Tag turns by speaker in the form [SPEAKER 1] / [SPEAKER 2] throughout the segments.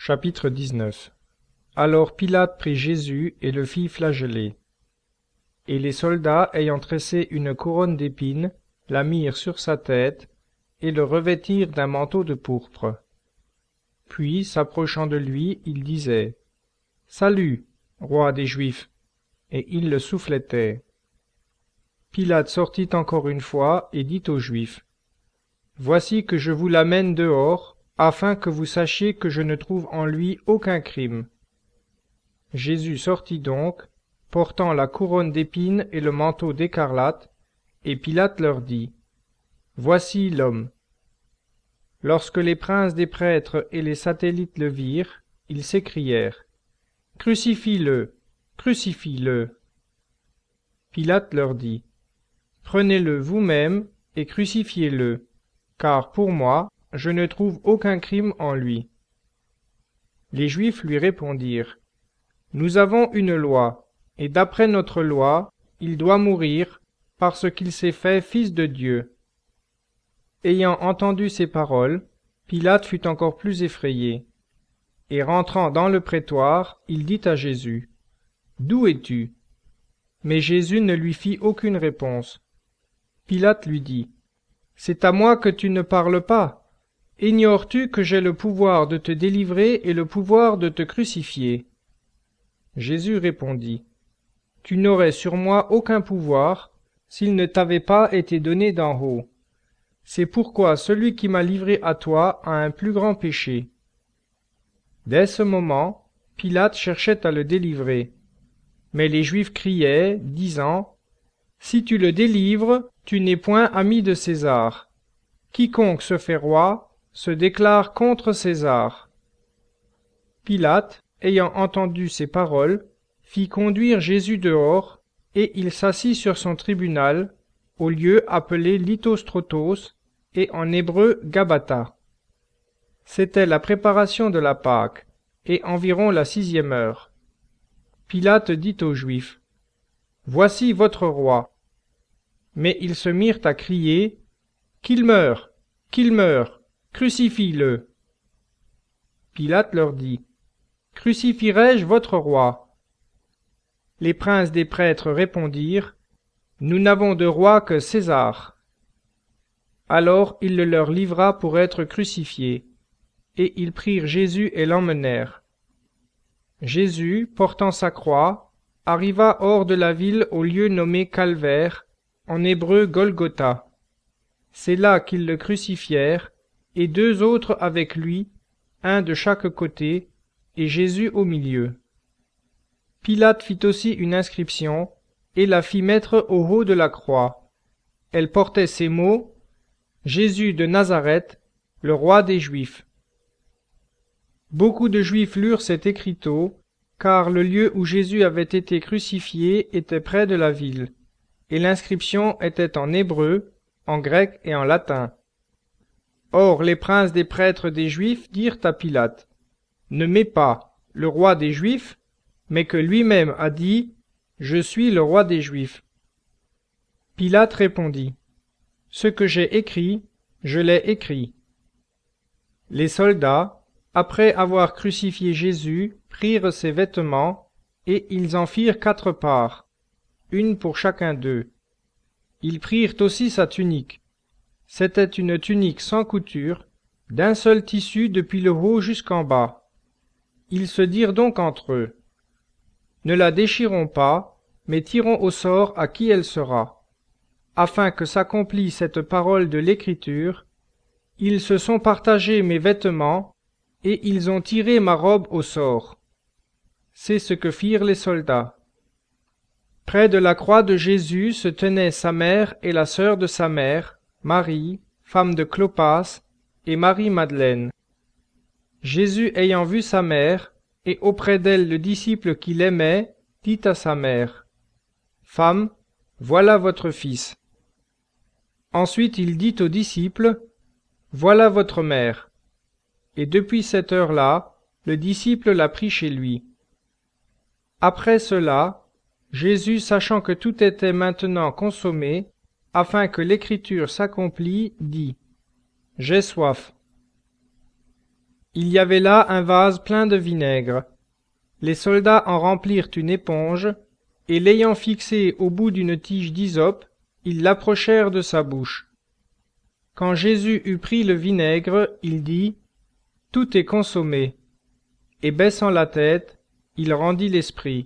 [SPEAKER 1] Chapitre 19. Alors Pilate prit Jésus et le fit flageller. Et les soldats, ayant tressé une couronne d'épines, la mirent sur sa tête et le revêtirent d'un manteau de pourpre. Puis, s'approchant de lui, ils disaient : « Salut, roi des Juifs !» Et ils le soufflétaient. Pilate sortit encore une fois et dit aux Juifs : « Voici que je vous l'amène dehors, afin que vous sachiez que je ne trouve en lui aucun crime. » Jésus sortit donc, portant la couronne d'épines et le manteau d'écarlate, et Pilate leur dit : « Voici l'homme. » Lorsque les princes des prêtres et les satellites le virent, ils s'écrièrent : « Crucifie-le, crucifie-le !» Pilate leur dit : « Prenez-le vous-même et crucifiez-le, car pour moi, je ne trouve aucun crime en lui. » Les Juifs lui répondirent : « Nous avons une loi, et d'après notre loi, il doit mourir, parce qu'il s'est fait fils de Dieu. » Ayant entendu ces paroles, Pilate fut encore plus effrayé. Et rentrant dans le prétoire, il dit à Jésus : « D'où es-tu ? » Mais Jésus ne lui fit aucune réponse. Pilate lui dit : « C'est à moi que tu ne parles pas. Ignores-tu que j'ai le pouvoir de te délivrer et le pouvoir de te crucifier ? » Jésus répondit : « Tu n'aurais sur moi aucun pouvoir s'il ne t'avait pas été donné d'en haut. C'est pourquoi celui qui m'a livré à toi a un plus grand péché. » Dès ce moment, Pilate cherchait à le délivrer. Mais les Juifs criaient, disant : « Si tu le délivres, tu n'es point ami de César. Quiconque se fait roi se déclare contre César. » Pilate, ayant entendu ces paroles, fit conduire Jésus dehors, et il s'assit sur son tribunal, au lieu appelé Lithostrotos, et en hébreu Gabatha. C'était la préparation de la Pâque, et environ la 6e heure. Pilate dit aux Juifs : « Voici votre roi. » Mais ils se mirent à crier : « Qu'il meure ! Qu'il meure ! Crucifie-le !» Pilate leur dit : « Crucifierai-je votre roi ? » Les princes des prêtres répondirent : « Nous n'avons de roi que César. » Alors il le leur livra pour être crucifié, et ils prirent Jésus et l'emmenèrent. Jésus, portant sa croix, arriva hors de la ville au lieu nommé Calvaire, en hébreu Golgotha. C'est là qu'ils le crucifièrent, et 2 autres avec lui, un de chaque côté, et Jésus au milieu. Pilate fit aussi une inscription, et la fit mettre au haut de la croix. Elle portait ces mots : « Jésus de Nazareth, le roi des Juifs. » Beaucoup de Juifs lurent cet écriteau, car le lieu où Jésus avait été crucifié était près de la ville, et l'inscription était en hébreu, en grec et en latin. Or les princes des prêtres des Juifs dirent à Pilate : « Ne mets pas le roi des Juifs, mais que lui-même a dit : Je suis le roi des Juifs. » Pilate répondit : « Ce que j'ai écrit, je l'ai écrit. » Les soldats, après avoir crucifié Jésus, prirent ses vêtements, et ils en firent 4 parts, une pour chacun d'eux. Ils prirent aussi sa tunique. C'était une tunique sans couture, d'un seul tissu depuis le haut jusqu'en bas. Ils se dirent donc entre eux : « Ne la déchirons pas, mais tirons au sort à qui elle sera. » Afin que s'accomplisse cette parole de l'Écriture, ils se sont partagés mes vêtements, et ils ont tiré ma robe au sort. C'est ce que firent les soldats. Près de la croix de Jésus se tenaient sa mère et la sœur de sa mère, Marie, femme de Clopas, et Marie-Madeleine. Jésus, ayant vu sa mère, et auprès d'elle le disciple qu'il aimait, dit à sa mère : « Femme, voilà votre fils. » Ensuite il dit au disciple : « Voilà votre mère. » Et depuis cette heure-là, le disciple l'a pris chez lui. Après cela, Jésus, sachant que tout était maintenant consommé, afin que l'Écriture s'accomplît, dit : « J'ai soif. » Il y avait là un vase plein de vinaigre. Les soldats en remplirent une éponge, et l'ayant fixée au bout d'une tige d'hysope, ils l'approchèrent de sa bouche. Quand Jésus eut pris le vinaigre, il dit « Tout est consommé », et baissant la tête, il rendit l'esprit.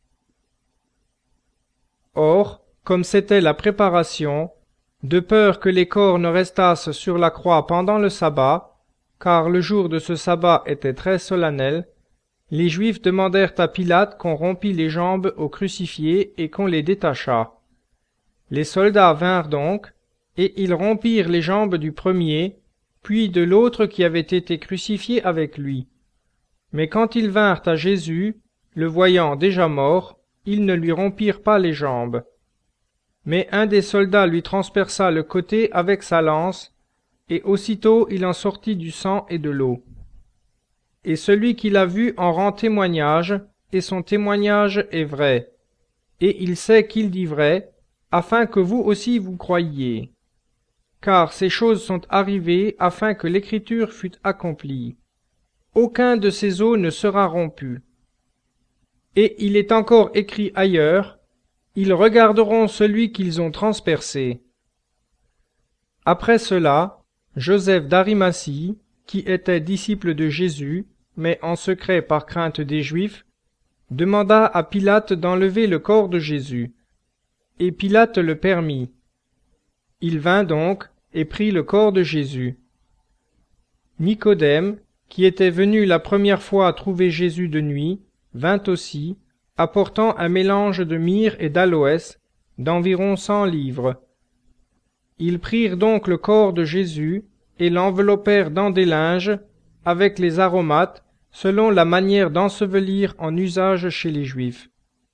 [SPEAKER 1] Or, comme c'était la préparation, de peur que les corps ne restassent sur la croix pendant le sabbat, car le jour de ce sabbat était très solennel, les Juifs demandèrent à Pilate qu'on rompît les jambes aux crucifiés et qu'on les détachât. Les soldats vinrent donc, et ils rompirent les jambes du premier, puis de l'autre qui avait été crucifié avec lui. Mais quand ils vinrent à Jésus, le voyant déjà mort, ils ne lui rompirent pas les jambes. Mais un des soldats lui transperça le côté avec sa lance, et aussitôt il en sortit du sang et de l'eau. Et celui qui l'a vu en rend témoignage, et son témoignage est vrai. Et il sait qu'il dit vrai, afin que vous aussi vous croyiez. Car ces choses sont arrivées afin que l'Écriture fût accomplie. Aucun de ces os ne sera rompu. Et il est encore écrit ailleurs, ils regarderont celui qu'ils ont transpercé. Après cela, Joseph d'Arimathie, qui était disciple de Jésus, mais en secret par crainte des Juifs, demanda à Pilate d'enlever le corps de Jésus. Et Pilate le permit. Il vint donc et prit le corps de Jésus. Nicodème, qui était venu la première fois trouver Jésus de nuit, vint aussi, apportant un mélange de myrrhe et d'aloès, d'environ 100 livres. Ils prirent donc le corps de Jésus et l'enveloppèrent dans des linges, avec les aromates, selon la manière d'ensevelir en usage chez les Juifs.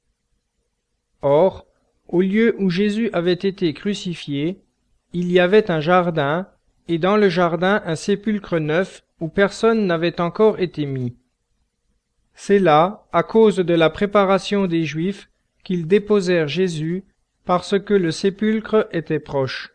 [SPEAKER 1] Or, au lieu où Jésus avait été crucifié, il y avait un jardin, et dans le jardin un sépulcre neuf où personne n'avait encore été mis. C'est là, à cause de la préparation des Juifs, qu'ils déposèrent Jésus, parce que le sépulcre était proche.